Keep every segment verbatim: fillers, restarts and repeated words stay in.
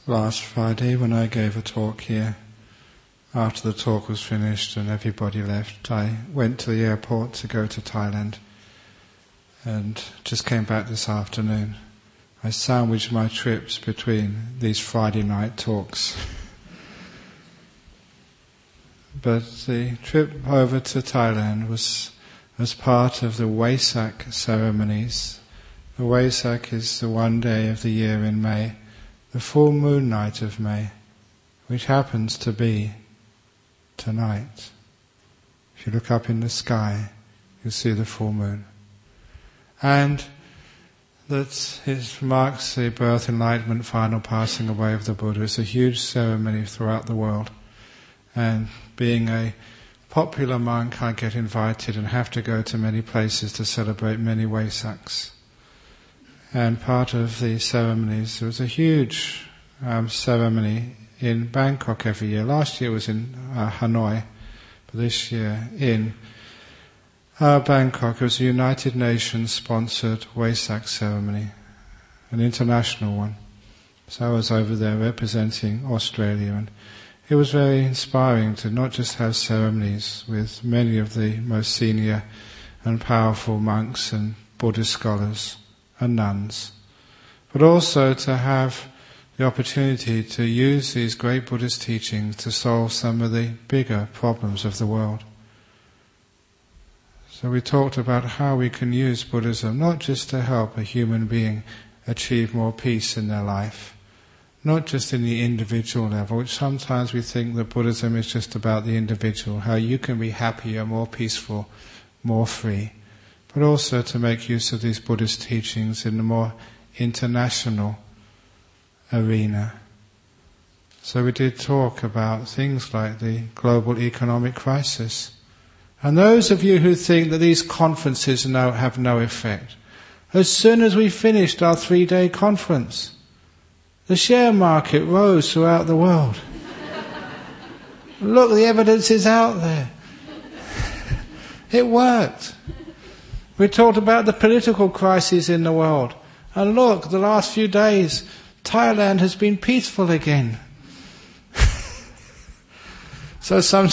last Friday when I gave a talk here. After the talk was finished and everybody left, I went to the airport to go to Thailand and just came back this afternoon. I sandwiched my trips between these Friday night talks. But the trip over to Thailand was as part of the Wesak ceremonies. The Wesak is the one day of the year in May, the full moon night of May, which happens to be tonight. If you look up in the sky, you'll see the full moon. And that it marks the birth, enlightenment, final passing away of the Buddha. It's a huge ceremony throughout the world. And being a popular monk, I get invited and have to go to many places to celebrate many Wesaks. And part of the ceremonies, there was a huge um, ceremony in Bangkok every year. Last year was in uh, Hanoi, but this year in uh, Bangkok. It was a United Nations sponsored Wesak ceremony, an international one. So I was over there representing Australia, and it was very inspiring to not just have ceremonies with many of the most senior and powerful monks and Buddhist scholars and nuns, but also to have the opportunity to use these great Buddhist teachings to solve some of the bigger problems of the world. So we talked about how we can use Buddhism not just to help a human being achieve more peace in their life, not just in the individual level, which sometimes we think that Buddhism is just about the individual, how you can be happier, more peaceful, more free, but also to make use of these Buddhist teachings in the more international arena. So we did talk about things like the global economic crisis. And those of you who think that these conferences no, have no effect, as soon as we finished our three-day conference, the share market rose throughout the world. Look, the evidence is out there. It worked. We talked about the political crises in the world. And look, the last few days, Thailand has been peaceful again. So some,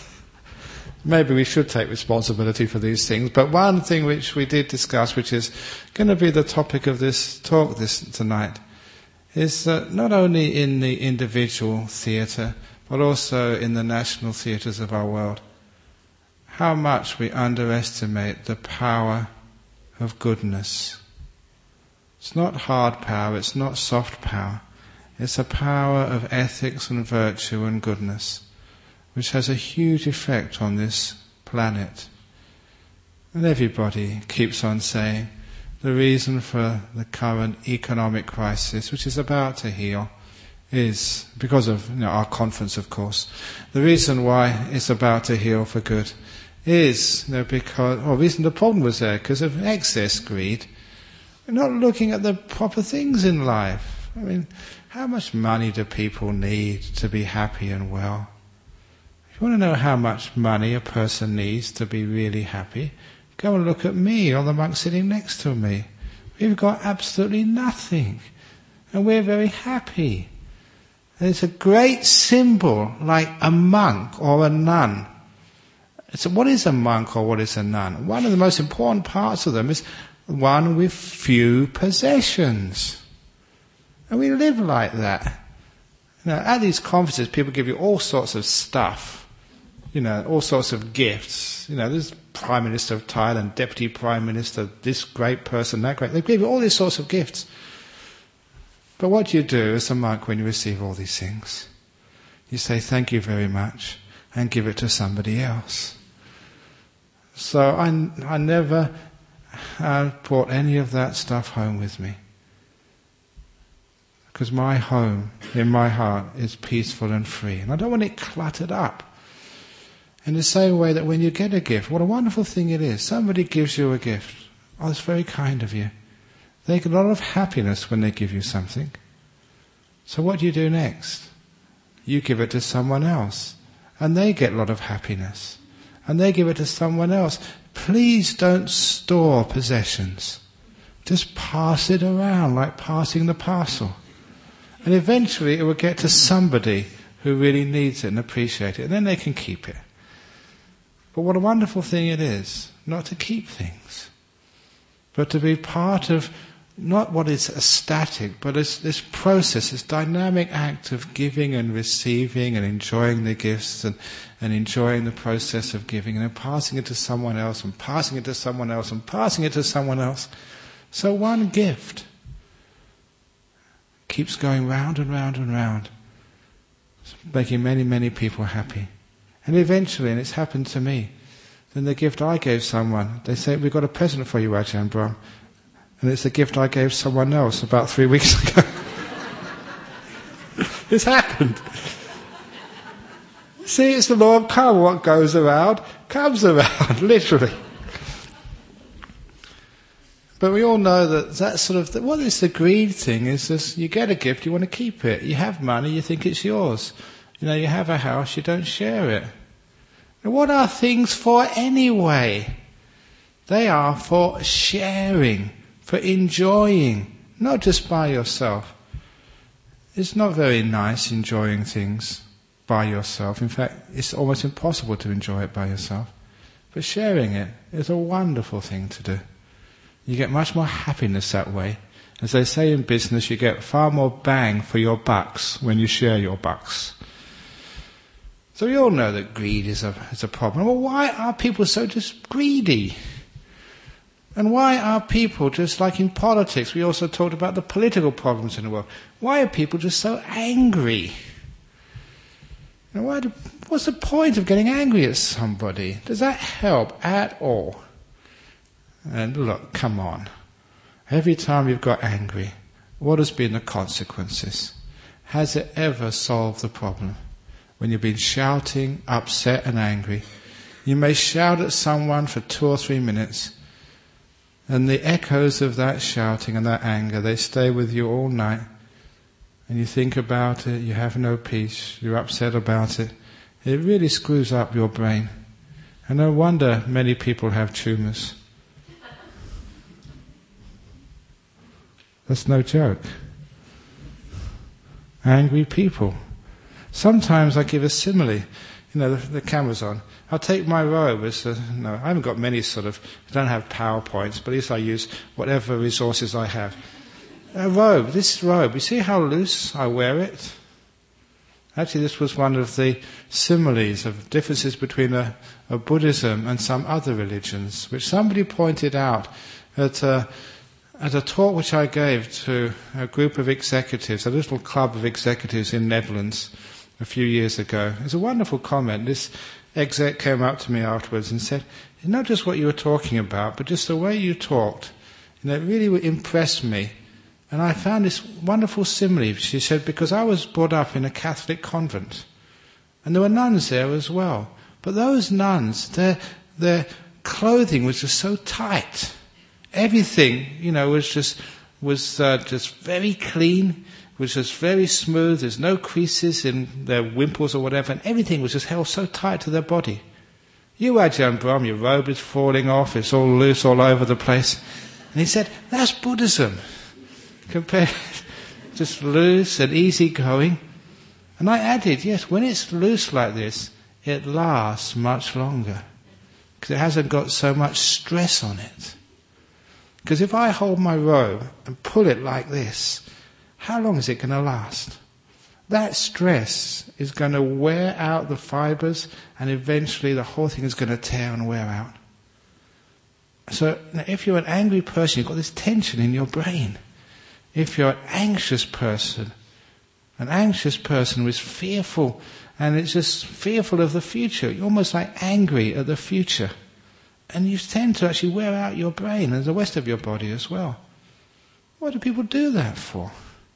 maybe we should take responsibility for these things. But one thing which we did discuss, which is going to be the topic of this talk this tonight, is that not only in the individual theatre, but also in the national theatres of our world, how much we underestimate the power of goodness. It's not hard power, it's not soft power. It's a power of ethics and virtue and goodness, which has a huge effect on this planet. And everybody keeps on saying, the reason for the current economic crisis, which is about to heal, is because of you know, our conference, of course. The reason why it's about to heal for good is you know, because, or the reason the problem was there, because of excess greed. We're not looking at the proper things in life. I mean, how much money do people need to be happy and well? If you want to know how much money a person needs to be really happy, go and look at me or the monk sitting next to me. We've got absolutely nothing. And we're very happy. And it's a great symbol, like a monk or a nun. So what is a monk or what is a nun? One of the most important parts of them is one with few possessions. And we live like that. You know, at these conferences, people give you all sorts of stuff. You know, all sorts of gifts. You know, there's Prime Minister of Thailand, Deputy Prime Minister, this great person, that great. They give you all these sorts of gifts. But what do you do as a monk when you receive all these things? You say, thank you very much, and give it to somebody else. So I, I never uh, brought any of that stuff home with me. Because my home, in my heart, is peaceful and free. And I don't want it cluttered up. In the same way that when you get a gift, what a wonderful thing it is. Somebody gives you a gift. Oh, it's very kind of you. They get a lot of happiness when they give you something. So what do you do next? You give it to someone else. And they get a lot of happiness. And they give it to someone else. Please don't store possessions. Just pass it around like passing the parcel. And eventually it will get to somebody who really needs it and appreciates it, and then they can keep it. But what a wonderful thing it is, not to keep things, but to be part of not what is static, but it's this process, this dynamic act of giving and receiving and enjoying the gifts and, and enjoying the process of giving and then passing it to someone else and passing it to someone else and passing it to someone else. So one gift keeps going round and round and round, making many, many people happy. And eventually, and it's happened to me, then the gift I gave someone, they say, we've got a present for you, Ajahn Brahm. And it's the gift I gave someone else about three weeks ago. It's happened. See, it's the law of karma. What goes around, comes around, literally. But we all know that that sort of, what is the greed thing is this, you get a gift, you want to keep it. You have money, you think it's yours. You know, you have a house, you don't share it. And what are things for anyway? They are for sharing, for enjoying, not just by yourself. It's not very nice enjoying things by yourself. In fact, it's almost impossible to enjoy it by yourself. But sharing it is a wonderful thing to do. You get much more happiness that way. As they say in business, you get far more bang for your bucks when you share your bucks. So we all know that greed is a, is a problem. Well, why are people so just greedy? And why are people, just like in politics, we also talked about the political problems in the world. Why are people just so angry? You know, why do, what's the point of getting angry at somebody? Does that help at all? And look, come on. Every time you've got angry, what has been the consequences? Has it ever solved the problem? When you've been shouting, upset and angry, you may shout at someone for two or three minutes, and the echoes of that shouting and that anger, they stay with you all night. And you think about it, you have no peace, you're upset about it. It really screws up your brain. And no wonder many people have tumours. That's no joke. Angry people. Sometimes I give a simile. You know, the, the camera's on. I'll take my robe as a, no, I haven't got many sort of, I don't have PowerPoints, but at least I use whatever resources I have. A robe, this robe, you see how loose I wear it? Actually, this was one of the similes of differences between a, a Buddhism and some other religions, which somebody pointed out at a, at a talk which I gave to a group of executives, a little club of executives in Netherlands a few years ago. It was a wonderful comment. This exec came up to me afterwards and said, it's not just what you were talking about, but just the way you talked. You know, it really impressed me. And I found this wonderful simile. She said, because I was brought up in a Catholic convent. And there were nuns there as well. But those nuns, their, their clothing was just so tight. Everything, you know, was just, was uh, just very clean. Was just very smooth. There's no creases in their wimples or whatever. And everything was just held so tight to their body. You, Ajahn Brahm, your robe is falling off. It's all loose all over the place. And he said, that's Buddhism. Compared, just loose and easy going. And I added, yes, when it's loose like this, it lasts much longer. Because it hasn't got so much stress on it. Because if I hold my robe and pull it like this, how long is it going to last? That stress is going to wear out the fibers, and eventually the whole thing is going to tear and wear out. So if you're an angry person, you've got this tension in your brain. If you're an anxious person, an anxious person who is fearful, and it's just fearful of the future, you're almost like angry at the future. And you tend to actually wear out your brain and the rest of your body as well. What do people do that for?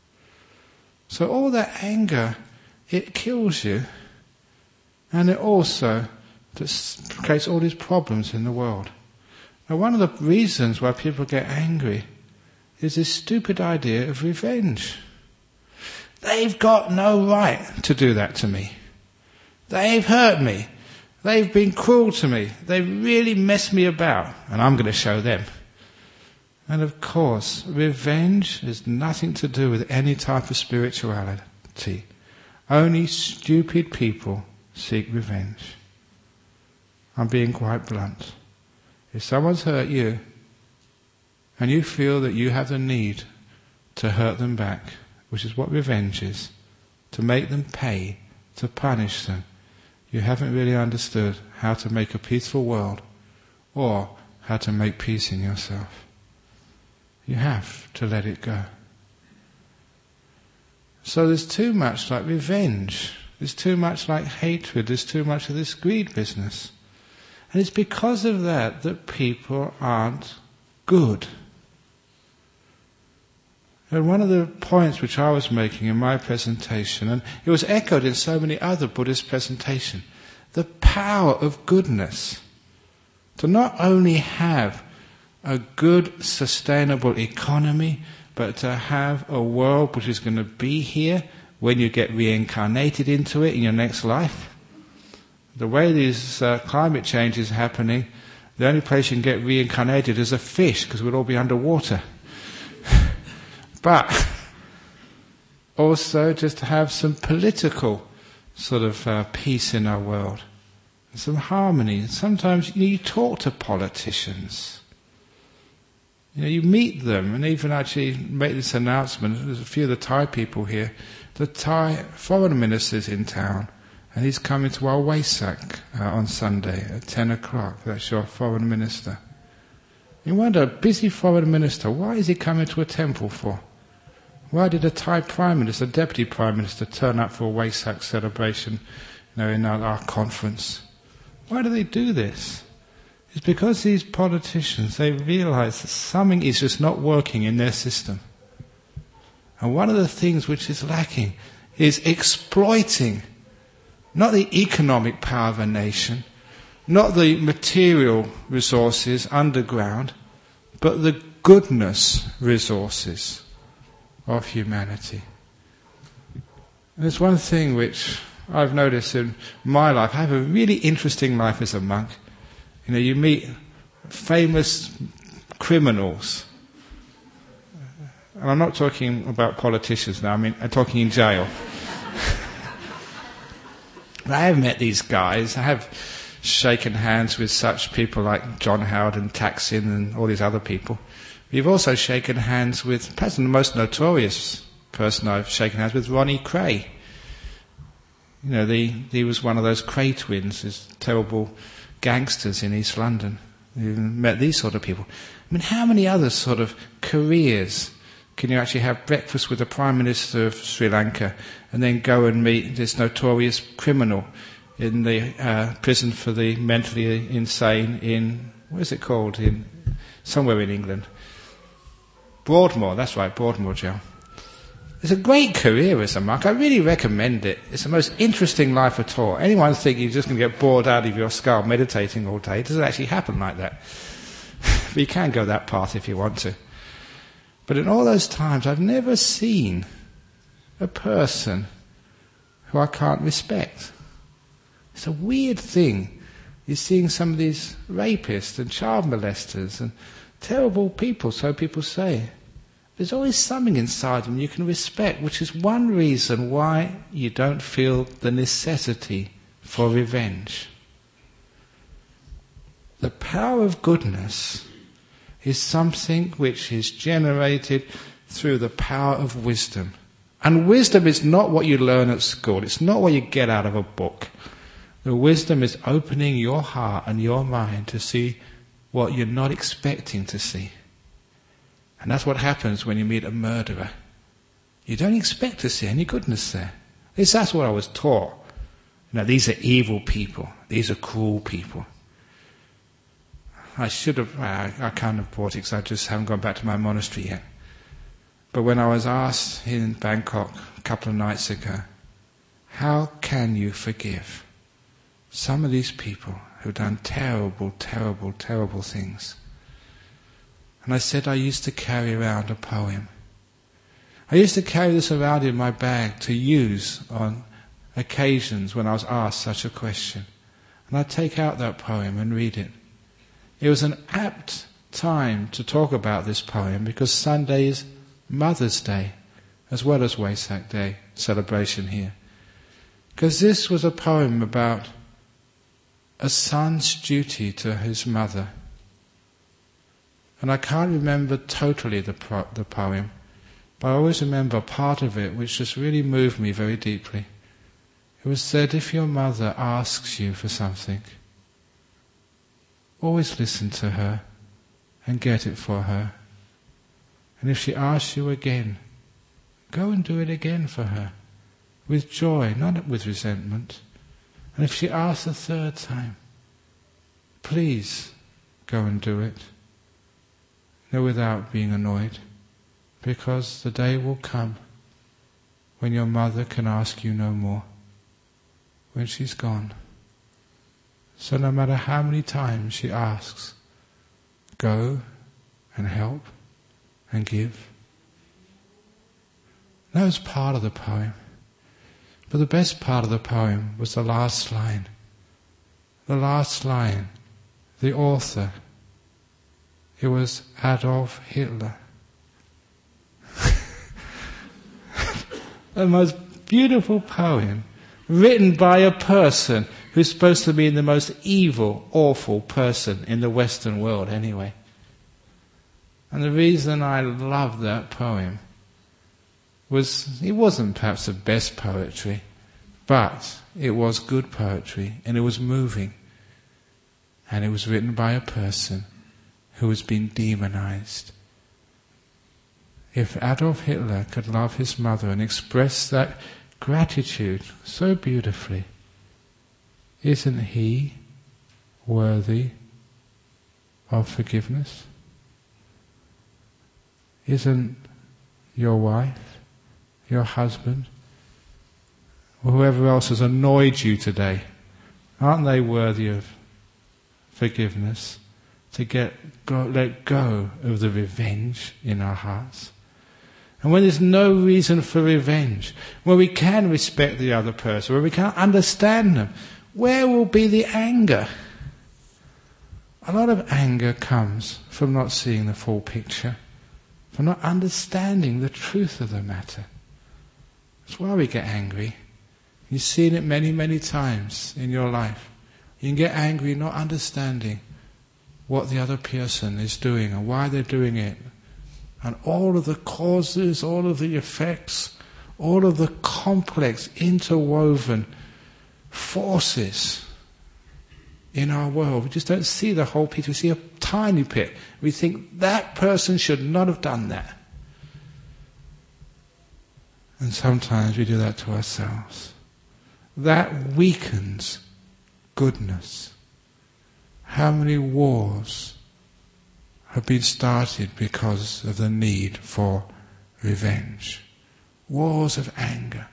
So all that anger, it kills you, and it also just creates all these problems in the world. Now, one of the reasons why people get angry is this stupid idea of revenge. They've got no right to do that to me. They've hurt me. They've been cruel to me. They really messed me about, and I'm going to show them. And of course, revenge has nothing to do with any type of spirituality. Only stupid people seek revenge. I'm being quite blunt. If someone's hurt you, and you feel that you have the need to hurt them back, which is what revenge is, to make them pay, to punish them, you haven't really understood how to make a peaceful world or how to make peace in yourself. You have to let it go. So there's too much like revenge. There's too much like hatred. There's too much of this greed business. And it's because of that that people aren't good. And one of the points which I was making in my presentation, and it was echoed in so many other Buddhist presentations, the power of goodness. To not only have a good, sustainable economy, but to have a world which is going to be here when you get reincarnated into it in your next life. The way these uh, climate change is happening, the only place you can get reincarnated is a fish, because we'll all be underwater. But also just to have some political sort of uh, peace in our world, some harmony. Sometimes you know, you talk to politicians. You know, you meet them, and even actually make this announcement. There's a few of the Thai people here. The Thai foreign minister's in town, and he's coming to our Wesak uh, on Sunday at ten o'clock. That's your foreign minister. You wonder, a busy foreign minister, why is he coming to a temple for? Why did a Thai prime minister, deputy prime minister, turn up for a Wesak celebration, you know, in our, our conference? Why do they do this? It's because these politicians, they realise that something is just not working in their system. And one of the things which is lacking is exploiting not the economic power of a nation, not the material resources underground, but the goodness resources of humanity. And there's one thing which I've noticed in my life. I have a really interesting life as a monk. You know, you meet famous criminals. And I'm not talking about politicians now, I mean, I'm talking in jail. I have met these guys. I have shaken hands with such people like John Howard and Thaksin and all these other people. We've also shaken hands with, perhaps the most notorious person I've shaken hands with, Ronnie Kray. You know, the, he was one of those Kray twins, these terrible gangsters in East London. You've met these sort of people. I mean, how many other sort of careers can you actually have breakfast with the Prime Minister of Sri Lanka and then go and meet this notorious criminal in the uh, prison for the mentally insane in, what is it called, in somewhere in England? Broadmoor, that's right, Broadmoor jail. It's a great career as a monk. I really recommend it. It's the most interesting life at all. Anyone thinking you're just going to get bored out of your skull meditating all day, it doesn't actually happen like that. But you can go that path if you want to. But in all those times, I've never seen a person who I can't respect. It's a weird thing. You're seeing some of these rapists and child molesters and terrible people, so people say. There's always something inside them you can respect, which is one reason why you don't feel the necessity for revenge. The power of goodness is something which is generated through the power of wisdom. And wisdom is not what you learn at school. It's not what you get out of a book. The wisdom is opening your heart and your mind to see what you're not expecting to see. And that's what happens when you meet a murderer. You don't expect to see any goodness there. At least that's what I was taught. You know, these are evil people. These are cruel people. I should have, well, I can't have brought it because I just haven't gone back to my monastery yet. But when I was asked in Bangkok a couple of nights ago, how can you forgive some of these people who've done terrible, terrible, terrible things? And I said I used to carry around a poem. I used to carry this around in my bag to use on occasions when I was asked such a question. And I'd take out that poem and read it. It was an apt time to talk about this poem because Sunday is Mother's Day as well as Wesak Day celebration here. Because this was a poem about a son's duty to his mother. And I can't remember totally the, pro- the poem, but I always remember part of it which just really moved me very deeply. It was said, if your mother asks you for something, always listen to her and get it for her. And if she asks you again, go and do it again for her, with joy, not with resentment. And if she asks a third time, please go and do it. No, without being annoyed, because the day will come when your mother can ask you no more, when she's gone. So no matter how many times she asks, go and help and give. That was part of the poem. But the best part of the poem was the last line. The last line, the author, it was Adolf Hitler. The most beautiful poem written by a person who's supposed to be the most evil, awful person in the Western world anyway. And the reason I love that poem was, it wasn't perhaps the best poetry, but it was good poetry, and it was moving. And it was written by a person who has been demonized. If Adolf Hitler could love his mother and express that gratitude so beautifully, isn't he worthy of forgiveness? Isn't your wife, your husband, or whoever else has annoyed you today, aren't they worthy of forgiveness? To get go, let go of the revenge in our hearts. And when there's no reason for revenge, when we can respect the other person, when we can understand them, where will be the anger? A lot of anger comes from not seeing the full picture, from not understanding the truth of the matter. That's why we get angry. You've seen it many, many times in your life. You can get angry not understanding what the other person is doing and why they're doing it. And all of the causes, all of the effects, all of the complex, interwoven forces in our world. We just don't see the whole picture. We see a tiny bit. We think that person should not have done that. And sometimes we do that to ourselves. That weakens goodness. How many wars have been started because of the need for revenge? Wars of anger.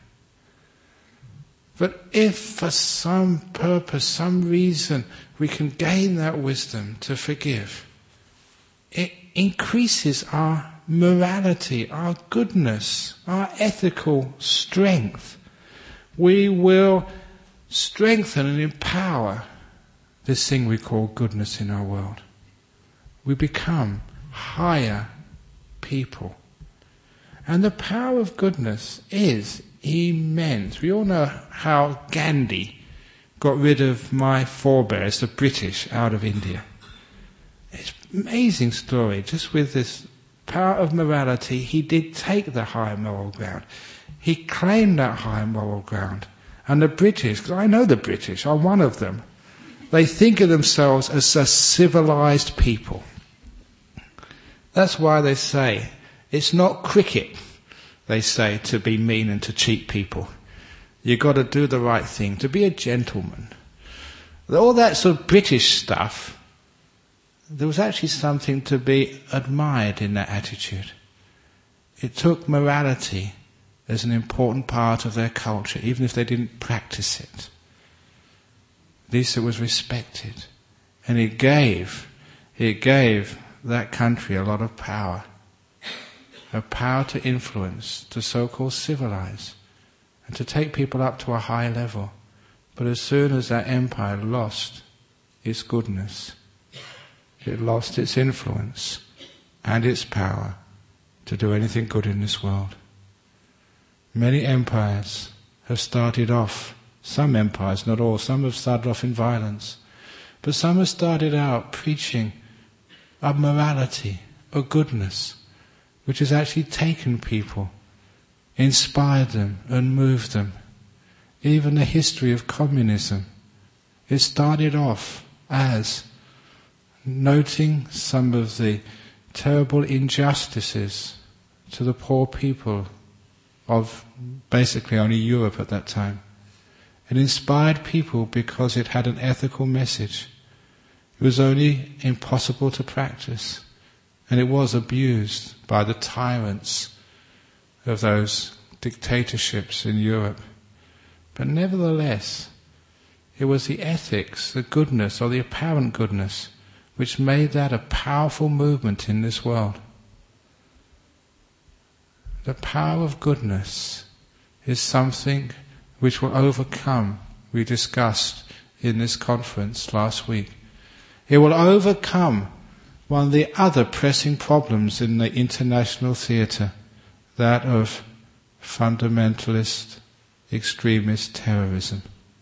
But if for some purpose, some reason, we can gain that wisdom to forgive, it increases our morality, our goodness, our ethical strength. We will strengthen and empower this thing we call goodness in our world. We become higher people. And the power of goodness is immense. We all know how Gandhi got rid of my forebears, the British, out of India. It's an amazing story. Just with this power of morality, he did take the high moral ground. He claimed that high moral ground. And the British, because I know the British, I'm one of them, they think of themselves as a civilized people. That's why they say, it's not cricket, they say, to be mean and to cheat people. You've got to do the right thing, to be a gentleman. All that sort of British stuff, there was actually something to be admired in that attitude. It took morality as an important part of their culture, even if they didn't practice it. At least it was respected. And it gave, it gave that country a lot of power. A power to influence, to so-called civilize, and to take people up to a high level. But as soon as that empire lost its goodness, it lost its influence and its power to do anything good in this world. Many empires have started off, some empires, not all, some have started off in violence, but some have started out preaching of morality, of goodness, which has actually taken people, inspired them and moved them. Even the history of communism, it started off as noting some of the terrible injustices to the poor people of basically only Europe at that time. It inspired people because it had an ethical message. It was only impossible to practice, and it was abused by the tyrants of those dictatorships in Europe. But nevertheless, it was the ethics, the goodness, or the apparent goodness, which made that a powerful movement in this world. The power of goodness is something which will overcome, we discussed in this conference last week. It will overcome one of the other pressing problems in the international theatre, that of fundamentalist, extremist terrorism.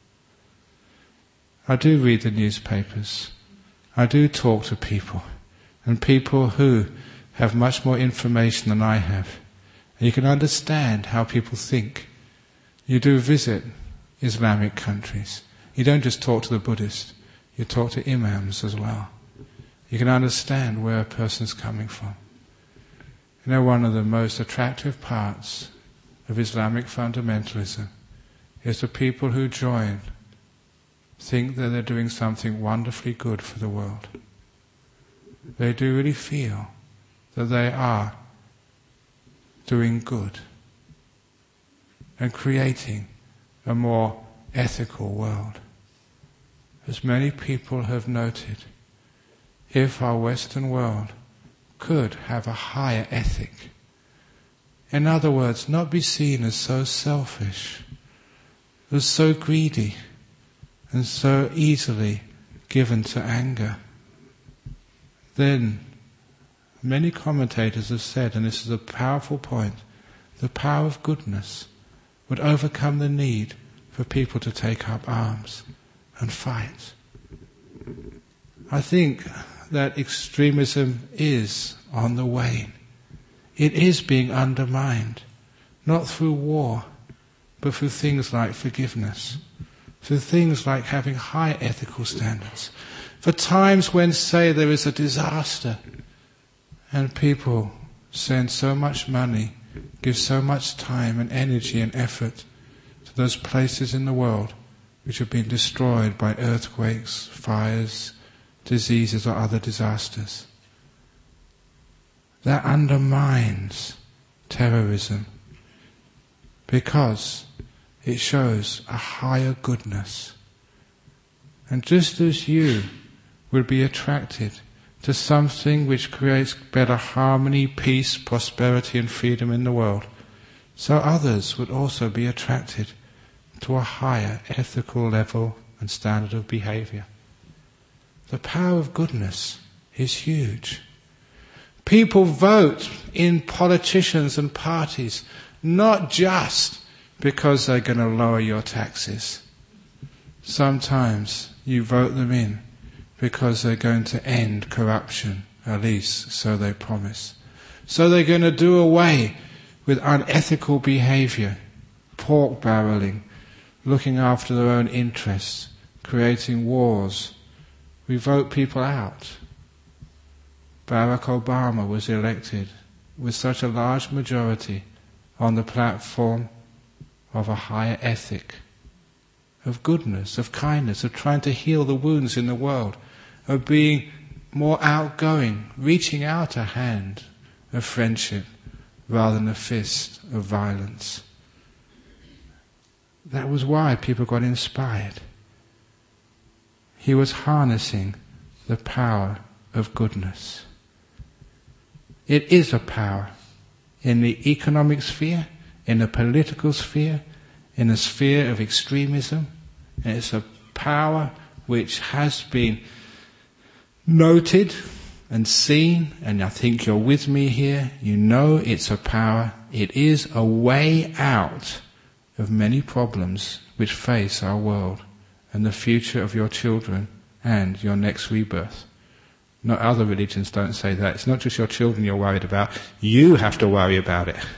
I do read the newspapers. I do talk to people, and people who have much more information than I have. And you can understand how people think. You do visit Islamic countries. You don't just talk to the Buddhist, you talk to imams as well. You can understand where a person's coming from. You know, one of the most attractive parts of Islamic fundamentalism is the people who join think that they're doing something wonderfully good for the world. They do really feel that they are doing good and creating a more ethical world. As many people have noted, if our Western world could have a higher ethic, in other words, not be seen as so selfish, as so greedy, and so easily given to anger, then many commentators have said, and this is a powerful point, the power of goodness would overcome the need for people to take up arms and fight. I think that extremism is on the wane. It is being undermined, not through war, but through things like forgiveness, through things like having high ethical standards. For times when, say, there is a disaster and people send so much money, give so much time and energy and effort to those places in the world which have been destroyed by earthquakes, fires, diseases or other disasters. That undermines terrorism because it shows a higher goodness. And just as you would be attracted to something which creates better harmony, peace, prosperity and freedom in the world, so others would also be attracted to a higher ethical level and standard of behavior. The power of goodness is huge. People vote in politicians and parties not just because they're going to lower your taxes. Sometimes you vote them in because they're going to end corruption, at least so they promise. So they're going to do away with unethical behavior, pork barreling, looking after their own interests, creating wars. We vote people out. Barack Obama was elected with such a large majority on the platform of a higher ethic, of goodness, of kindness, of trying to heal the wounds in the world, of being more outgoing, reaching out a hand of friendship rather than a fist of violence. That was why people got inspired. He was harnessing the power of goodness. It is a power in the economic sphere, in the political sphere, in the sphere of extremism. And it's a power which has been noted and seen, and I think you're with me here, you know it's a power. It is a way out of many problems which face our world and the future of your children and your next rebirth. No other religions don't say that. It's not just your children you're worried about. You have to worry about it.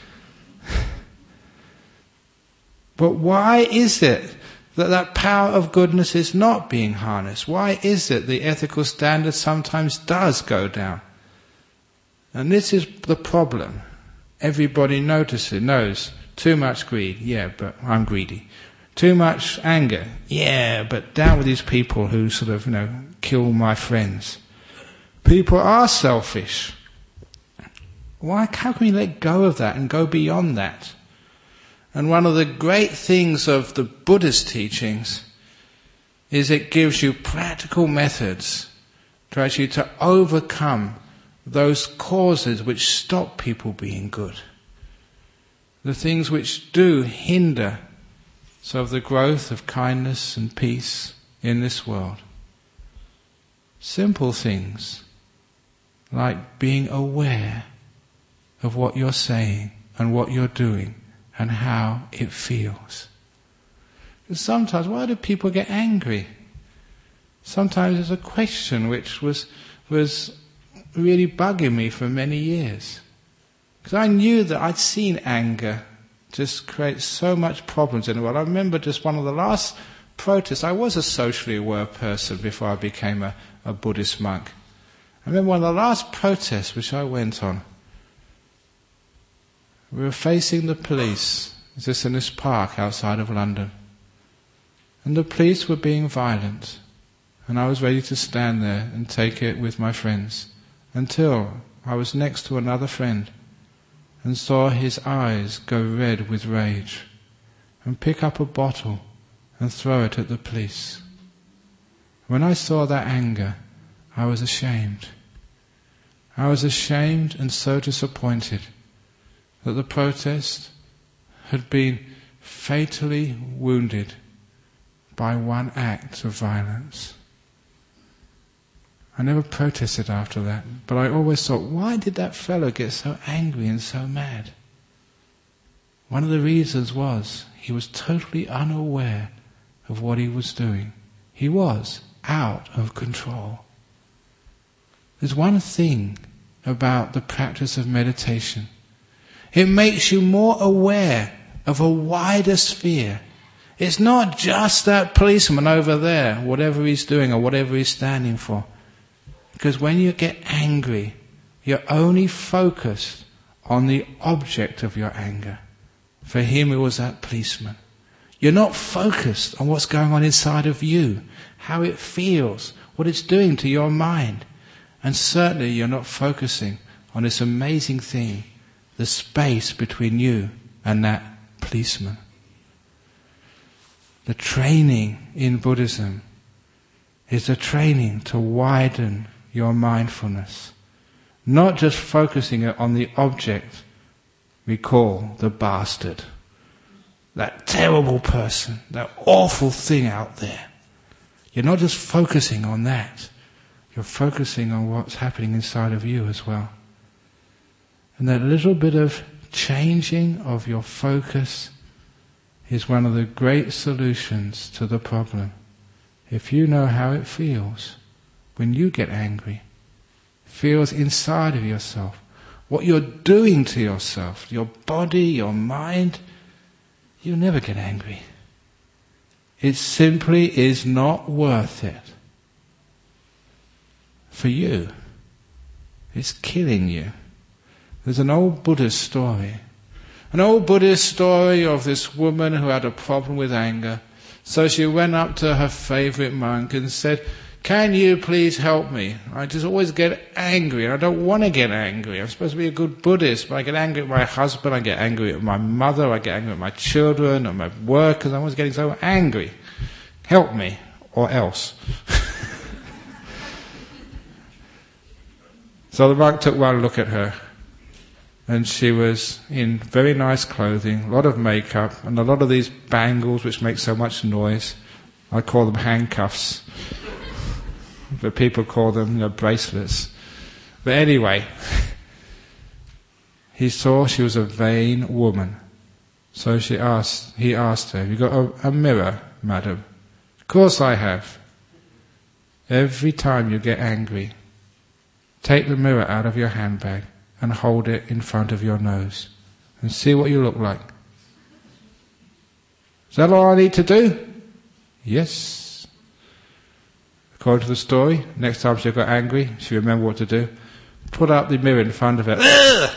But why is it that that power of goodness is not being harnessed? Why is it the ethical standard sometimes does go down? And this is the problem. Everybody notices, knows. Too much greed. Yeah, but I'm greedy. Too much anger. Yeah, but down with these people who sort of, you know, kill my friends. People are selfish. Why, how can we let go of that and go beyond that? And one of the great things of the Buddhist teachings is it gives you practical methods to actually to overcome those causes which stop people being good. The things which do hinder so of the growth of kindness and peace in this world. Simple things like being aware of what you're saying and what you're doing and how it feels. And sometimes, why do people get angry? Sometimes there's a question which was was really bugging me for many years. Because I knew that I'd seen anger just create so much problems in the world. I remember just one of the last protests. I was a socially aware person before I became a, a Buddhist monk. I remember one of the last protests which I went on. We were facing the police. It's just in this park outside of London. And the police were being violent. And I was ready to stand there and take it with my friends. Until I was next to another friend and saw his eyes go red with rage and pick up a bottle and throw it at the police. When I saw that anger, I was ashamed. I was ashamed and so disappointed that the protest had been fatally wounded by one act of violence. I never protested after that, but I always thought, why did that fellow get so angry and so mad? One of the reasons was he was totally unaware of what he was doing. He was out of control. There's one thing about the practice of meditation. It makes you more aware of a wider sphere. It's not just that policeman over there, whatever he's doing or whatever he's standing for. Because when you get angry, you're only focused on the object of your anger. For him, it was that policeman. You're not focused on what's going on inside of you, how it feels, what it's doing to your mind. And certainly you're not focusing on this amazing thing, the space between you and that policeman. The training in Buddhism is the training to widen your mindfulness. Not just focusing on the object we call the bastard. That terrible person, that awful thing out there. You're not just focusing on that. You're focusing on what's happening inside of you as well. And that little bit of changing of your focus is one of the great solutions to the problem. If you know how it feels when you get angry, feels inside of yourself, what you're doing to yourself, your body, your mind, you'll never get angry. It simply is not worth it. For you, it's killing you. There's an old Buddhist story. An old Buddhist story of this woman who had a problem with anger. So she went up to her favorite monk and said, "Can you please help me? I just always get angry, and I don't want to get angry. I'm supposed to be a good Buddhist, but I get angry at my husband, I get angry at my mother, I get angry at my children, at my work, because I'm always getting so angry. Help me, or else." So the monk took one look at her, and she was in very nice clothing, a lot of makeup, and a lot of these bangles which make so much noise. I call them handcuffs, but people call them, you know, bracelets. But anyway, he saw she was a vain woman. So she asked, he asked her, have you got a, a mirror, madam? Of course I have. Every time you get angry, take the mirror out of your handbag and hold it in front of your nose and see what you look like. Is that all I need to do? Yes. According to the story, next time she got angry, she remembered what to do. Put up the mirror in front of her.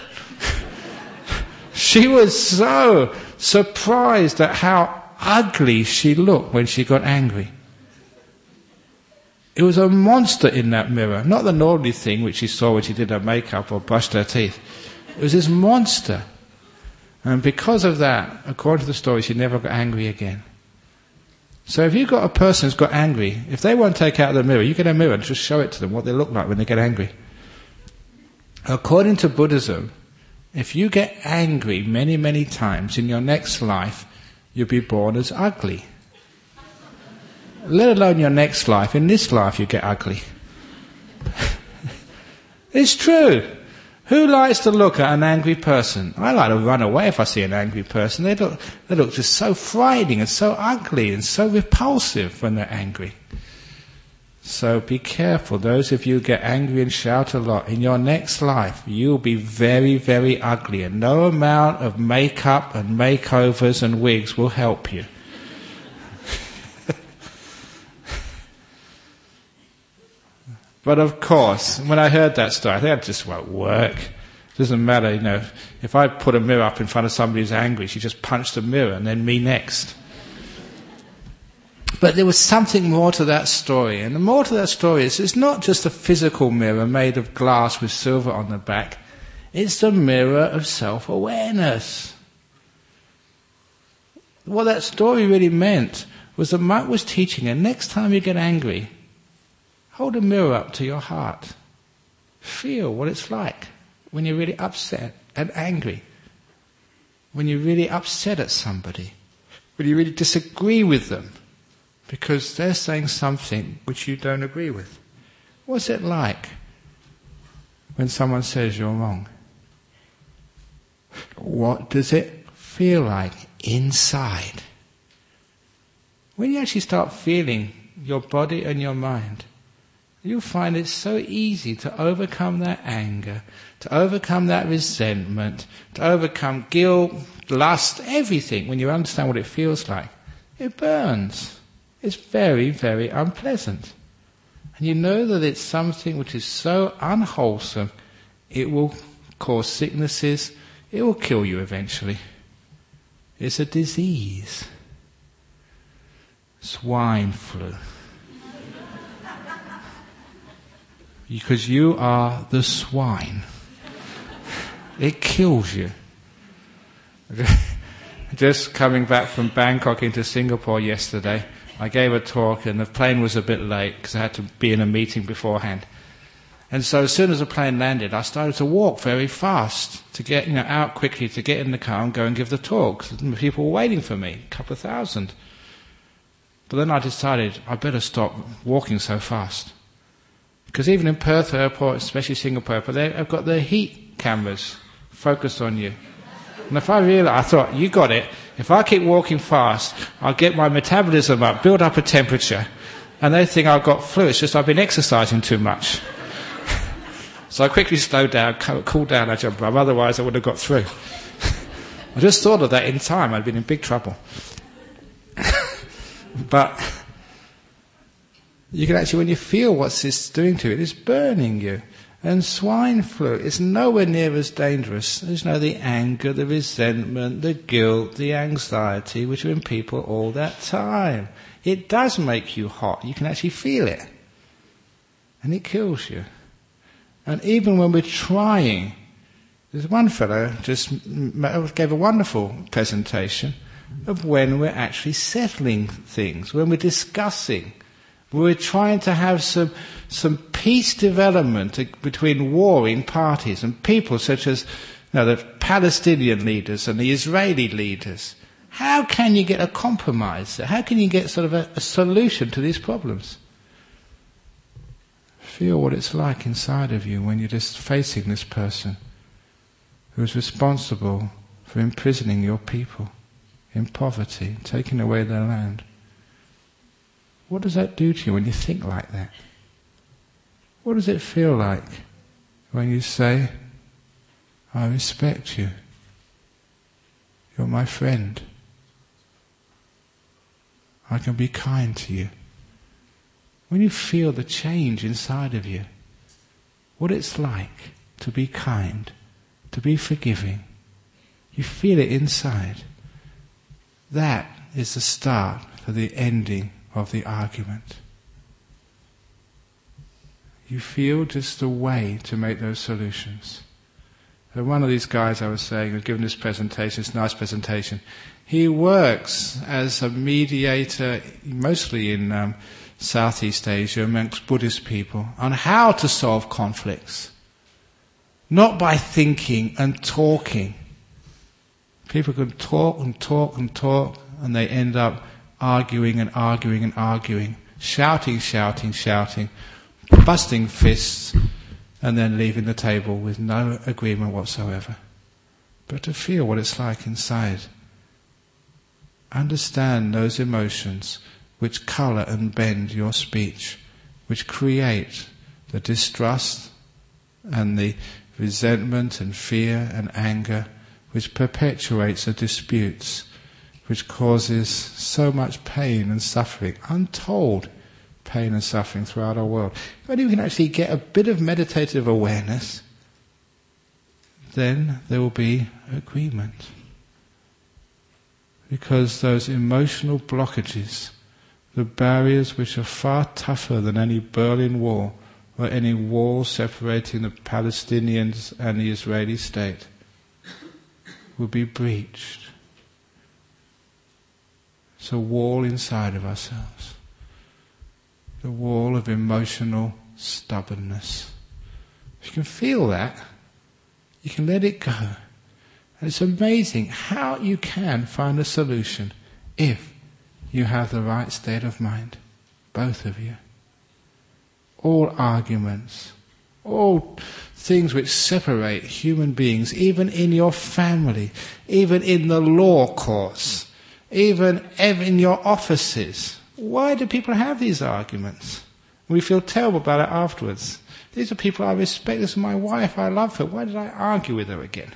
She was so surprised at how ugly she looked when she got angry. It was a monster in that mirror, not the ordinary thing which she saw when she did her makeup or brushed her teeth. It was this monster. And because of that, according to the story, she never got angry again. So if you've got a person who's got angry, if they won't take out the mirror, you get a mirror and just show it to them, what they look like when they get angry. According to Buddhism, if you get angry many, many times in your next life, you'll be born as ugly. Let alone your next life, in this life you get ugly. It's true. Who likes to look at an angry person? I like to run away if I see an angry person. They look, they look just so frightening and so ugly and so repulsive when they're angry. So be careful. Those of you who get angry and shout a lot, in your next life you'll be very, very ugly, and no amount of makeup and makeovers and wigs will help you. But of course, when I heard that story, I think that just won't work. It doesn't matter, you know, if I put a mirror up in front of somebody who's angry, she just punched the mirror and then me next. But there was something more to that story, and the more to that story is it's not just a physical mirror made of glass with silver on the back, it's the mirror of self-awareness. What that story really meant was the monk was teaching her, next time you get angry, hold a mirror up to your heart. Feel what it's like when you're really upset and angry. When you're really upset at somebody. When you really disagree with them. Because they're saying something which you don't agree with. What's it like when someone says you're wrong? What does it feel like inside? When you actually start feeling your body and your mind, you'll find it's so easy to overcome that anger, to overcome that resentment, to overcome guilt, lust, everything. When you understand what it feels like, it burns. It's very, very unpleasant. And you know that it's something which is so unwholesome, it will cause sicknesses, it will kill you eventually. It's a disease. Swine flu. Because you are the swine. It kills you. Just coming back from Bangkok into Singapore yesterday, I gave a talk and the plane was a bit late because I had to be in a meeting beforehand. And so as soon as the plane landed, I started to walk very fast to get, you know, out quickly to get in the car and go and give the talk. People were waiting for me, a couple of thousand. But then I decided I better stop walking so fast. Because even in Perth Airport, especially Singapore Airport, they've got the heat cameras focused on you. And if I realized, I thought, you got it. If I keep walking fast, I'll get my metabolism up, build up a temperature, and they think I've got flu. It's just I've been exercising too much. So I quickly slowed down, cooled down, I jumped up. Otherwise I would have got through. I just thought of that in time. I'd been in big trouble. But you can actually, when you feel what's this doing to it, it's burning you. And swine flu is nowhere near as dangerous. There's no the anger, the resentment, the guilt, the anxiety, which are in people all that time. It does make you hot. You can actually feel it. And it kills you. And even when we're trying, there's one fellow just gave a wonderful presentation of when we're actually settling things, when we're discussing, when we're trying to have some some peace development between warring parties and people such as, you know, the Palestinian leaders and the Israeli leaders. How can you get a compromise? How can you get sort of a, a solution to these problems? Feel what it's like inside of you when you're just facing this person who is responsible for imprisoning your people in poverty, taking away their land. What does that do to you when you think like that? What does it feel like when you say, I respect you, you're my friend, I can be kind to you? When you feel the change inside of you, what it's like to be kind, to be forgiving, you feel it inside. That is the start for the ending of the argument. You feel just a way to make those solutions. And one of these guys I was saying, was giving this presentation, this nice presentation, he works as a mediator, mostly in um, Southeast Asia, amongst Buddhist people, on how to solve conflicts. Not by thinking and talking. People can talk and talk and talk, and they end up arguing and arguing and arguing, shouting, shouting, shouting, busting fists, and then leaving the table with no agreement whatsoever. But to feel what it's like inside. Understand those emotions which colour and bend your speech, which create the distrust and the resentment and fear and anger, which perpetuates the disputes, which causes so much pain and suffering, untold pain and suffering throughout our world. If only we can actually get a bit of meditative awareness, then there will be agreement. Because those emotional blockages, the barriers which are far tougher than any Berlin Wall or any wall separating the Palestinians and the Israeli state, will be breached. It's a wall inside of ourselves. The wall of emotional stubbornness. If you can feel that, you can let it go. And it's amazing how you can find a solution if you have the right state of mind, both of you. All arguments, all things which separate human beings, even in your family, even in the law courts, even in your offices. Why do people have these arguments? We feel terrible about it afterwards. These are people I respect. This is my wife. I love her. Why did I argue with her again?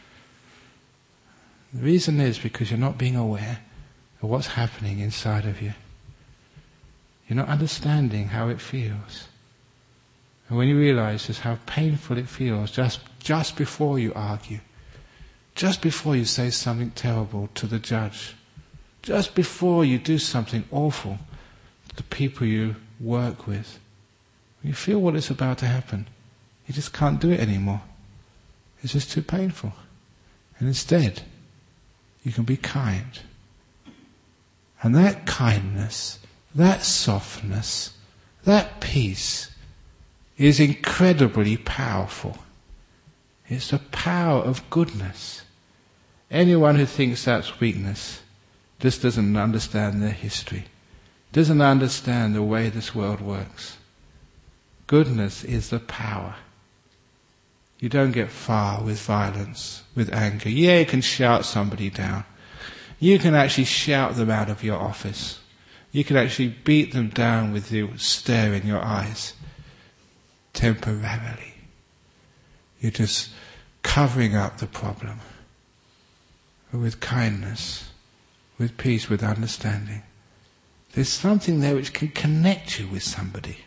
The reason is because you're not being aware of what's happening inside of you. You're not understanding how it feels. And when you realize just how painful it feels just, just before you argue, just before you say something terrible to the judge, just before you do something awful to the people you work with, when you feel what is about to happen, you just can't do it anymore. It's just too painful. And instead, you can be kind. And that kindness, that softness, that peace is incredibly powerful. It's the power of goodness. Anyone who thinks that's weakness just doesn't understand their history, doesn't understand the way this world works. Goodness is the power. You don't get far with violence, with anger. Yeah, you can shout somebody down. You can actually shout them out of your office. You can actually beat them down with your stare in your eyes. Temporarily. You're just covering up the problem. But with kindness, with peace, with understanding, there's something there which can connect you with somebody.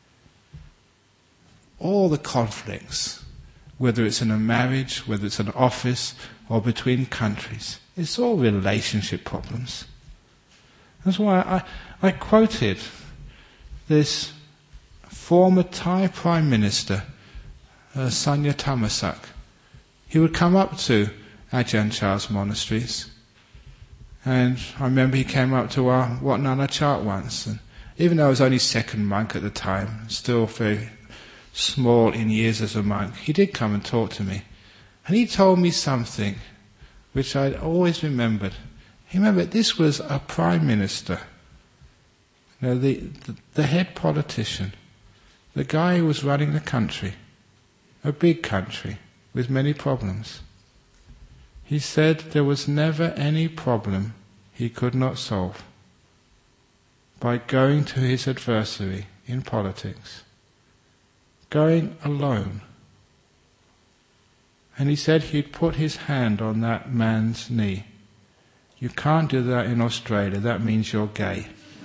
All the conflicts, whether it's in a marriage, whether it's an office, or between countries, it's all relationship problems. That's why I, I quoted this former Thai Prime Minister, uh, Sanya Thammasat. He would come up to Ajahn Chah's monasteries, and I remember he came up to our Wat Nana Chat once, and even though I was only second monk at the time, still very small in years as a monk, he did come and talk to me. And he told me something which I'd always remembered. He remembered this was a prime minister, you know, the, the, the head politician, The guy who was running the country, a big country with many problems, he said there was never any problem he could not solve by going to his adversary in politics, going alone. And he said he'd put his hand on that man's knee. You can't do that in Australia, that means you're gay.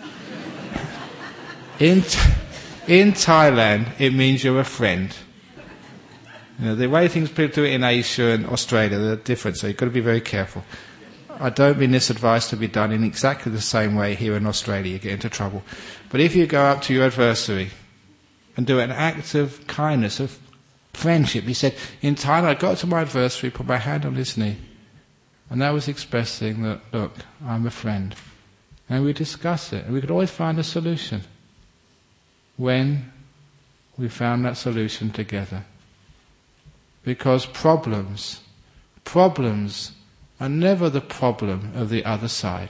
in, in Thailand, it means you're a friend. You know, the way things people do it in Asia and Australia, they're different, so you've got to be very careful. I don't mean this advice to be done in exactly the same way here in Australia, you get into trouble. But if you go up to your adversary and do an act of kindness, of friendship, he said, in Thailand I got to my adversary, put my hand on his knee, and that was expressing that, look, I'm a friend. And we discuss it, and we could always find a solution when we found that solution together. Because problems, problems are never the problem of the other side.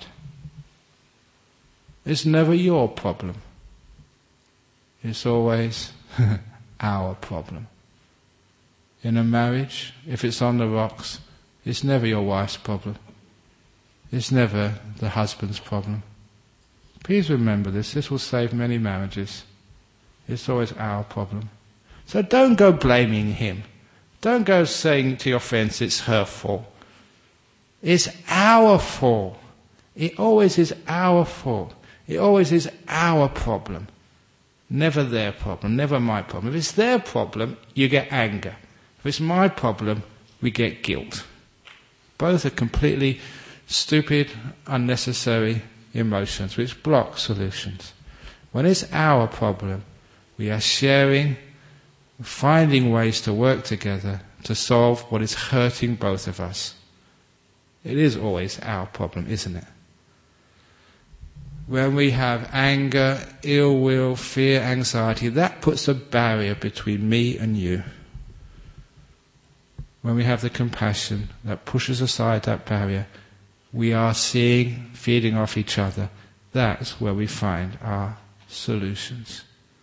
It's never your problem. It's always our problem. In a marriage, if it's on the rocks, it's never your wife's problem. It's never the husband's problem. Please remember this. This will save many marriages. It's always our problem. So don't go blaming him. Don't go saying to your friends it's her fault. It's our fault. It always is our fault. It always is our problem. Never their problem, never my problem. If it's their problem, you get anger. If it's my problem, we get guilt. Both are completely stupid, unnecessary emotions which block solutions. When it's our problem, we are sharing, finding ways to work together to solve what is hurting both of us. It is always our problem, isn't it? When we have anger, ill will, fear, anxiety, that puts a barrier between me and you. When we have the compassion that pushes aside that barrier, we are seeing, feeding off each other. That's where we find our solutions.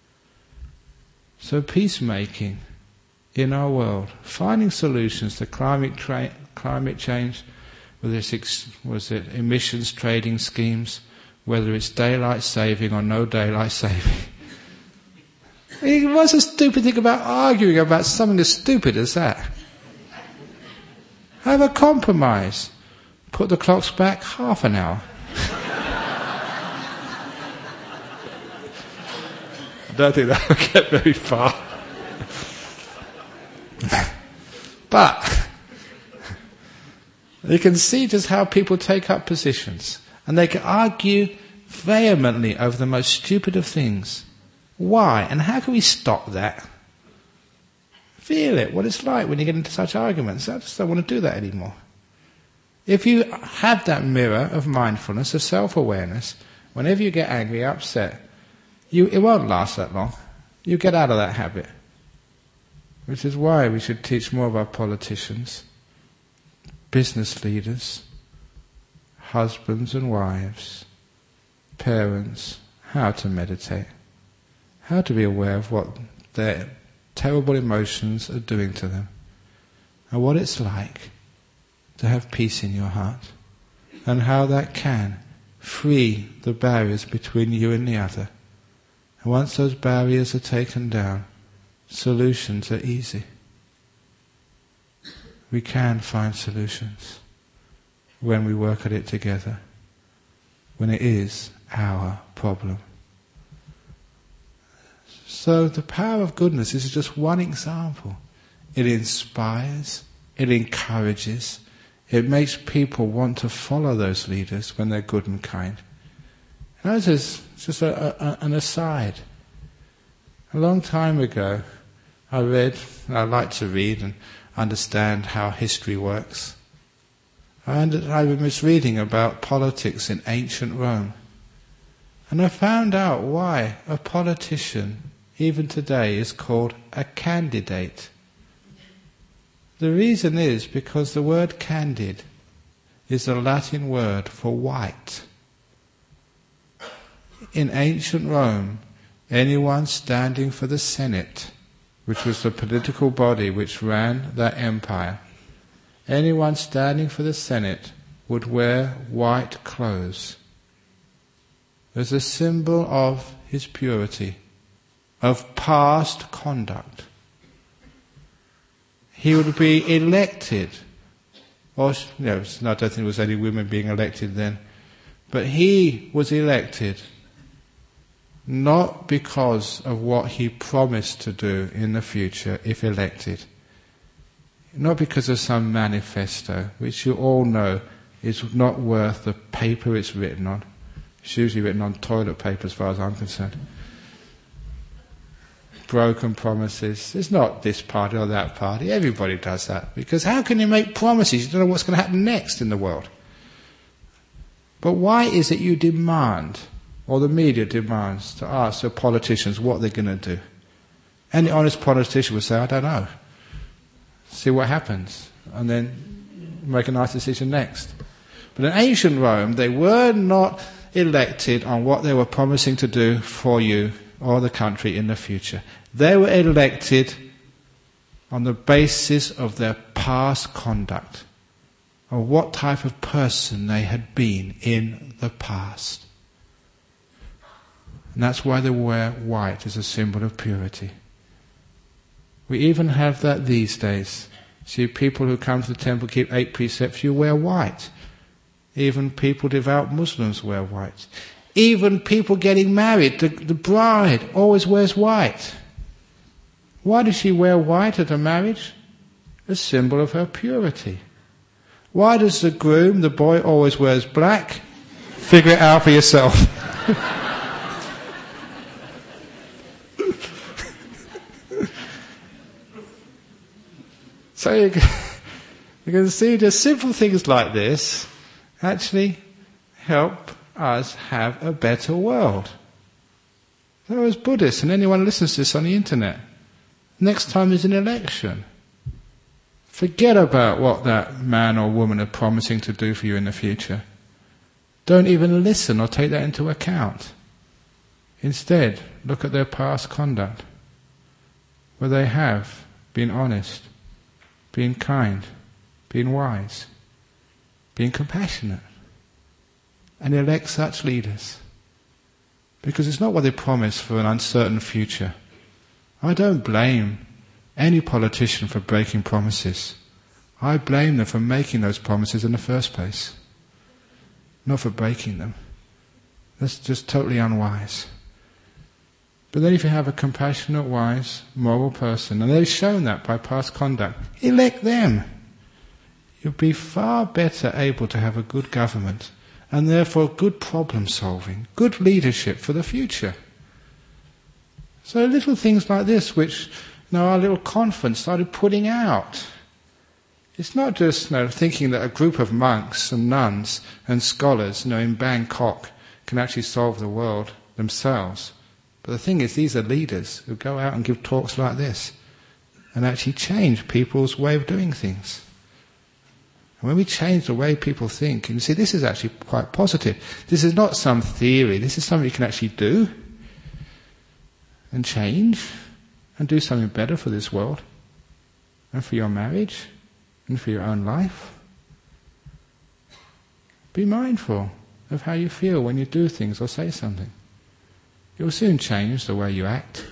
So peacemaking in our world, finding solutions to climate tra- climate change, whether it's ex- was it emissions trading schemes, whether it's daylight saving or no daylight saving. What's the stupid thing about arguing about something as stupid as that? Have a compromise. Put the clocks back half an hour. I don't think that will get very far. But you can see just how people take up positions. And they can argue vehemently over the most stupid of things. Why? And how can we stop that? Feel it, what it's like when you get into such arguments. I just don't want to do that anymore. If you have that mirror of mindfulness, of self-awareness, whenever you get angry, upset, you, it won't last that long. You get out of that habit. Which is why we should teach more of our politicians, business leaders, husbands and wives, parents, how to meditate, how to be aware of what their terrible emotions are doing to them, and what it's like to have peace in your heart, and how that can free the barriers between you and the other. And once those barriers are taken down, solutions are easy. We can find solutions when we work at it together, when it is our problem. So the power of goodness is just one example. It inspires, it encourages, it makes people want to follow those leaders when they're good and kind. And that is just a, a, an aside. A long time ago, I read, and I like to read and understand how history works. And I was reading about politics in ancient Rome. And I found out why a politician, even today, is called a candidate. The reason is because the word candid is a Latin word for white. In ancient Rome, anyone standing for the Senate, which was the political body which ran that empire, anyone standing for the Senate would wear white clothes as a symbol of his purity, of past conduct. He would be elected, or you know, I don't think there was any women being elected then, but he was elected not because of what he promised to do in the future if elected, not because of some manifesto, which you all know is not worth the paper it's written on. It's usually written on toilet paper as far as I'm concerned. Broken promises. It's not this party or that party. Everybody does that. Because how can you make promises? You don't know what's going to happen next in the world. But why is it you demand, or the media demands, to ask the politicians what they're going to do? Any honest politician would say, I don't know. See what happens. And then make a nice decision next. But in ancient Rome, they were not elected on what they were promising to do for you or the country in the future. They were elected on the basis of their past conduct, or what type of person they had been in the past. And that's why they wear white as a symbol of purity. We even have that these days. See, people who come to the temple keep eight precepts, you wear white. Even people, devout Muslims, wear white. Even people getting married, the, the bride always wears white. Why does she wear white at a marriage? A symbol of her purity. Why does the groom, the boy, always wears black? Figure it out for yourself. So you can, you can see just simple things like this actually help us have a better world. So as Buddhists, and anyone listens to this on the internet, next time there's an election, forget about what that man or woman are promising to do for you in the future. Don't even listen or take that into account. Instead, look at their past conduct, where they have been honest, been kind, been wise, been compassionate, and elect such leaders. Because it's not what they promise for an uncertain future. I don't blame any politician for breaking promises. I blame them for making those promises in the first place, not for breaking them. That's just totally unwise. But then if you have a compassionate, wise, moral person, and they've shown that by past conduct, elect them. You'll be far better able to have a good government, and therefore good problem solving, good leadership for the future. So little things like this, which you know, our little conference started putting out. It's not just you know, thinking that a group of monks and nuns and scholars you know, in Bangkok can actually solve the world themselves. But the thing is, these are leaders who go out and give talks like this and actually change people's way of doing things. And when we change the way people think, and you see, this is actually quite positive. This is not some theory. This is something you can actually do and change and do something better for this world and for your marriage and for your own life. Be mindful of how you feel when you do things or say something. It will soon change the way you act.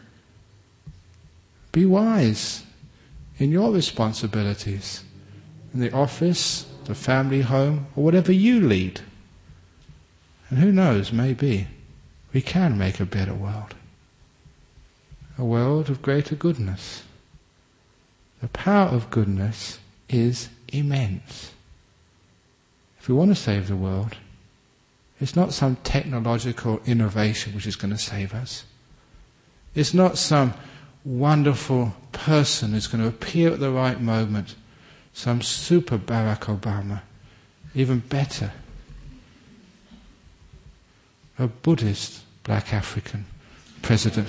Be wise in your responsibilities, in the office, the family home, or whatever you lead. And who knows, maybe we can make a better world. A world of greater goodness. The power of goodness is immense. If we want to save the world, it's not some technological innovation which is going to save us. It's not some wonderful person who's going to appear at the right moment, some super Barack Obama, even better, a Buddhist black African president.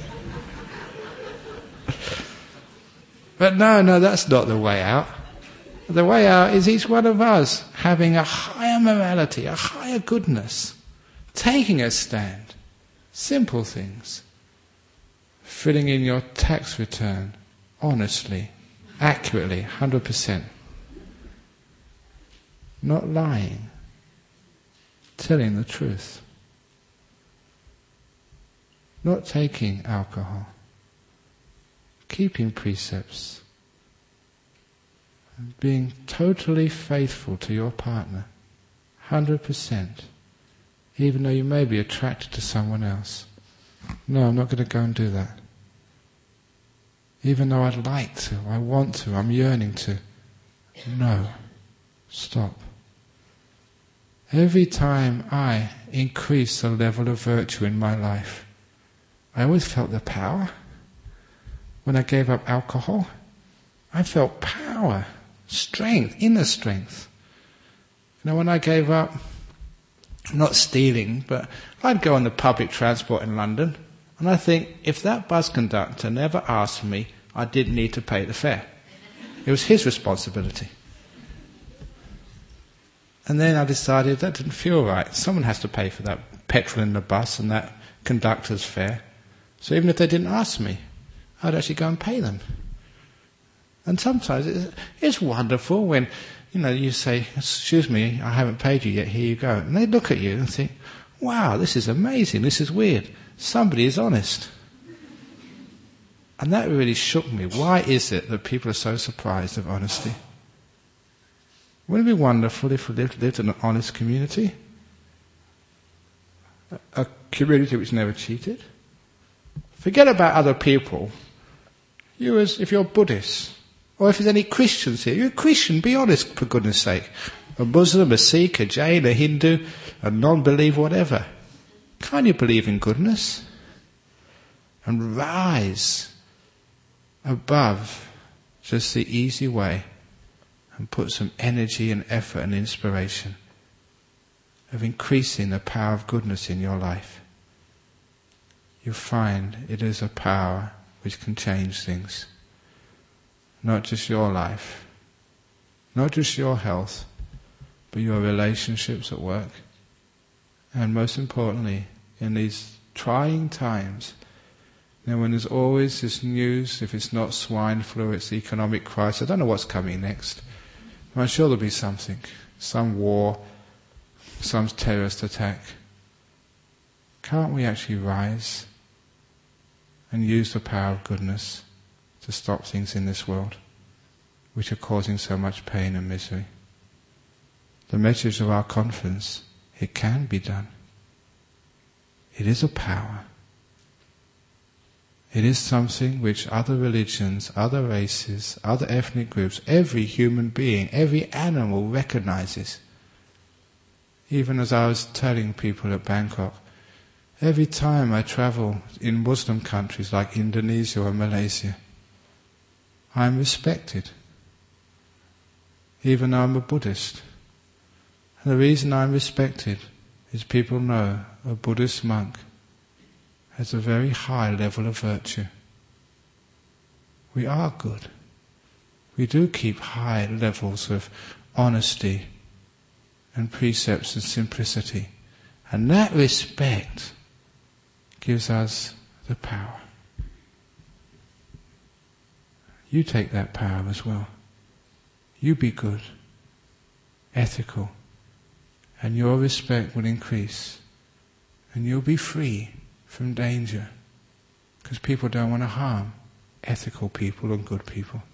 But no, no, that's not the way out. The way out is each one of us having a higher morality, a higher goodness, taking a stand, Simple things. Filling in your tax return honestly, accurately, one hundred percent. Not lying. Telling the truth. Not taking alcohol. Keeping precepts. And being totally faithful to your partner. one hundred percent. Even though you may be attracted to someone else. No, I'm not going to go and do that. Even though I'd like to, I want to, I'm yearning to. No. Stop. Every time I increase the level of virtue in my life, I always felt the power. When I gave up alcohol, I felt power, strength, inner strength. You know, when I gave up, not stealing, but I'd go on the public transport in London, and I think if that bus conductor never asked me, I didn't need to pay the fare. It was his responsibility. And then I decided that didn't feel right. Someone has to pay for that petrol in the bus and that conductor's fare. So even if they didn't ask me, I'd actually go and pay them. And sometimes it's, it's wonderful when, you know, you say, excuse me, I haven't paid you yet, here you go. And they look at you and think, wow, this is amazing, this is weird. Somebody is honest. And that really shook me. Why is it that people are so surprised of honesty? Wouldn't it be wonderful if we lived, lived in an honest community? A community which never cheated? Forget about other people. You as, if you're Buddhist, or if there's any Christians here, you're a Christian, be honest for goodness sake. A Muslim, a Sikh, a Jain, a Hindu, a non-believer, whatever. Can't you believe in goodness? And rise above just the easy way and put some energy and effort and inspiration of increasing the power of goodness in your life. You'll find it is a power which can change things. Not just your life, not just your health, but your relationships at work. And most importantly, in these trying times, you know, when there's always this news, if it's not swine flu, it's economic crisis, I don't know what's coming next. I'm sure there'll be something, some war, some terrorist attack. Can't we actually rise and use the power of goodness to stop things in this world which are causing so much pain and misery? The message of our conference, it can be done. It is a power. It is something which other religions, other races, other ethnic groups, every human being, every animal recognizes. Even as I was telling people at Bangkok, every time I travel in Muslim countries like Indonesia or Malaysia, I am respected, even though I'm a Buddhist. And the reason I'm respected is people know a Buddhist monk has a very high level of virtue. We are good. We do keep high levels of honesty and precepts and simplicity. And that respect gives us the power. You take that power as well. You be good, ethical, and your respect will increase. And you'll be free from danger, because people don't want to harm ethical people and good people.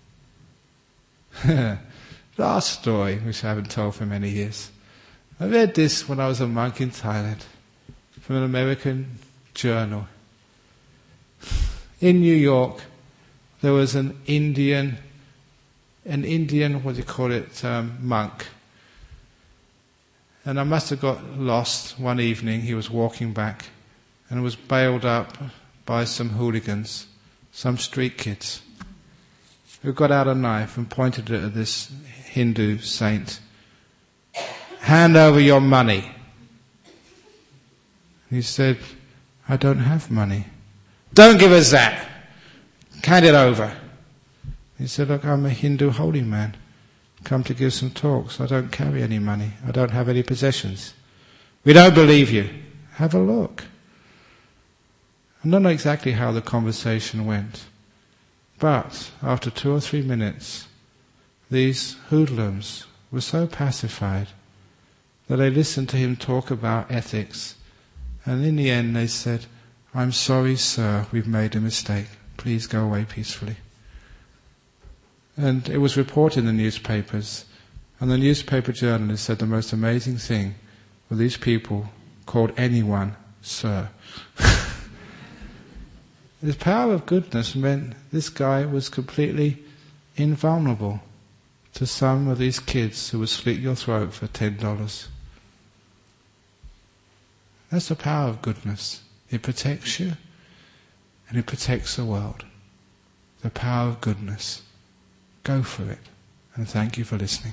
Last story, which I haven't told for many years. I read this when I was a monk in Thailand, from an American journal. In New York, there was an Indian, an Indian, what do you call it, um, monk. And I must have got lost one evening. He was walking back and was bailed up by some hooligans, some street kids, who got out a knife and pointed it at this Hindu saint. Hand over your money. He said, I don't have money. Don't give us that. Hand it over. He said, look, I'm a Hindu holy man. Come to give some talks. I don't carry any money. I don't have any possessions. We don't believe you. Have a look. I don't know exactly how the conversation went, but after two or three minutes, these hoodlums were so pacified that they listened to him talk about ethics, and in the end they said, "I'm sorry, sir, we've made a mistake. Please go away peacefully." And it was reported in the newspapers, and the newspaper journalist said the most amazing thing were these people called anyone sir. The power of goodness meant this guy was completely invulnerable to some of these kids who would slit your throat for ten dollars. That's the power of goodness. It protects you and it protects the world. The power of goodness. Go for it. And thank you for listening.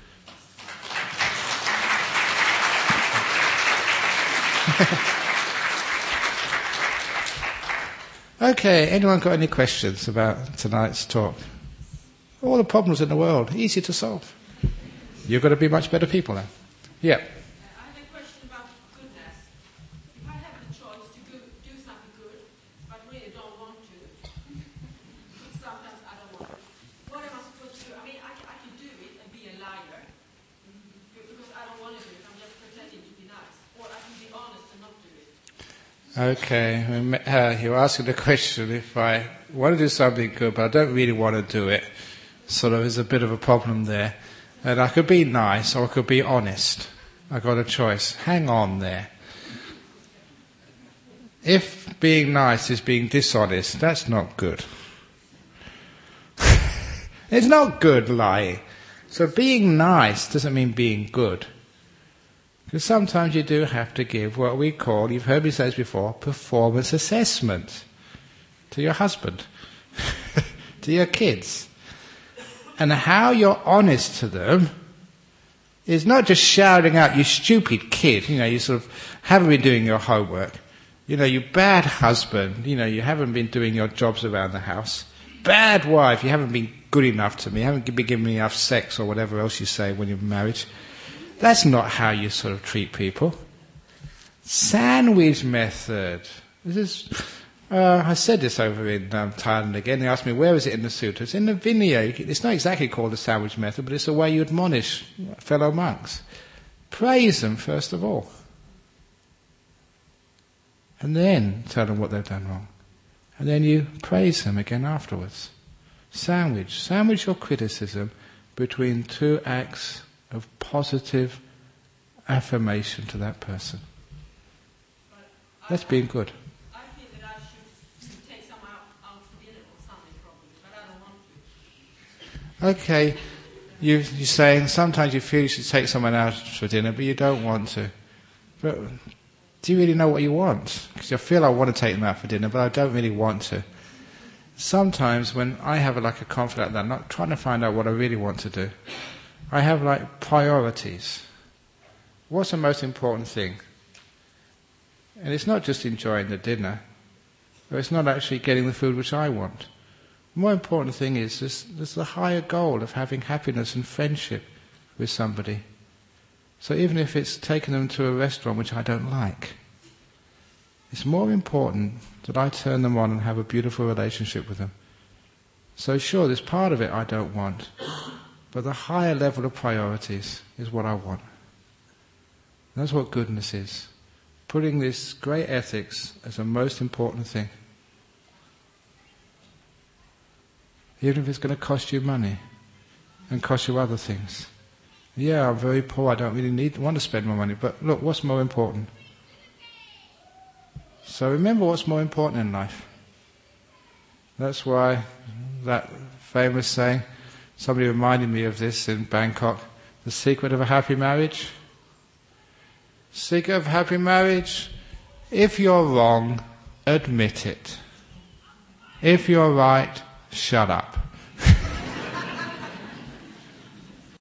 Okay, anyone got any questions about tonight's talk? All the problems in the world, easy to solve. You've got to be much better people then. Yeah. I have a question about goodness. If I have the choice to go, do something good, but really don't want to, sometimes I don't want to, what am I supposed to do? I mean, I, I can do it and be a liar, because I don't want to do it, I'm just pretending to be nice. Or I can be honest and not do it. Okay, uh, you're asking the question, if I want to do something good, but I don't really want to do it, sort of is a bit of a problem there. And I could be nice or I could be honest. I got a choice. Hang on there. If being nice is being dishonest, that's not good. It's not good lying. So being nice doesn't mean being good. Because sometimes you do have to give what we call, you've heard me say this before, performance assessment to your husband, to your kids. And how you're honest to them is not just shouting out, "You stupid kid," you know, you sort of haven't been doing your homework. You know, "You bad husband," you know, you haven't been doing your jobs around the house. "Bad wife, you haven't been good enough to me, you haven't been giving me enough sex," or whatever else you say when you're married. That's not how you sort of treat people. Sandwich method. This is... Uh, I said this over in um, Thailand again. They asked me, where is it in the sutta? It's in the Vinaya. It's not exactly called the sandwich method, but it's the way you admonish fellow monks. Praise them first of all. And then tell them what they've done wrong. And then you praise them again afterwards. Sandwich. Sandwich your criticism between two acts of positive affirmation to that person. That's being good. Okay, you, you're saying sometimes you feel you should take someone out for dinner, but you don't want to. But do you really know what you want? Because I feel I want to take them out for dinner, but I don't really want to. Sometimes when I have like a conflict like that, I'm not trying to find out what I really want to do. I have like priorities. What's the most important thing? And it's not just enjoying the dinner, or it's not actually getting the food which I want. The more important thing is this, there's the higher goal of having happiness and friendship with somebody. So even if it's taking them to a restaurant which I don't like, it's more important that I turn them on and have a beautiful relationship with them. So sure, there's part of it I don't want, but the higher level of priorities is what I want. And that's what goodness is. Putting this great ethics as the most important thing. Even if it's going to cost you money and cost you other things. Yeah, I'm very poor, I don't really need want to spend my money, but look, what's more important? So remember what's more important in life. That's why that famous saying, somebody reminded me of this in Bangkok, the secret of a happy marriage. Secret of happy marriage, if you're wrong, admit it. If you're right, shut up.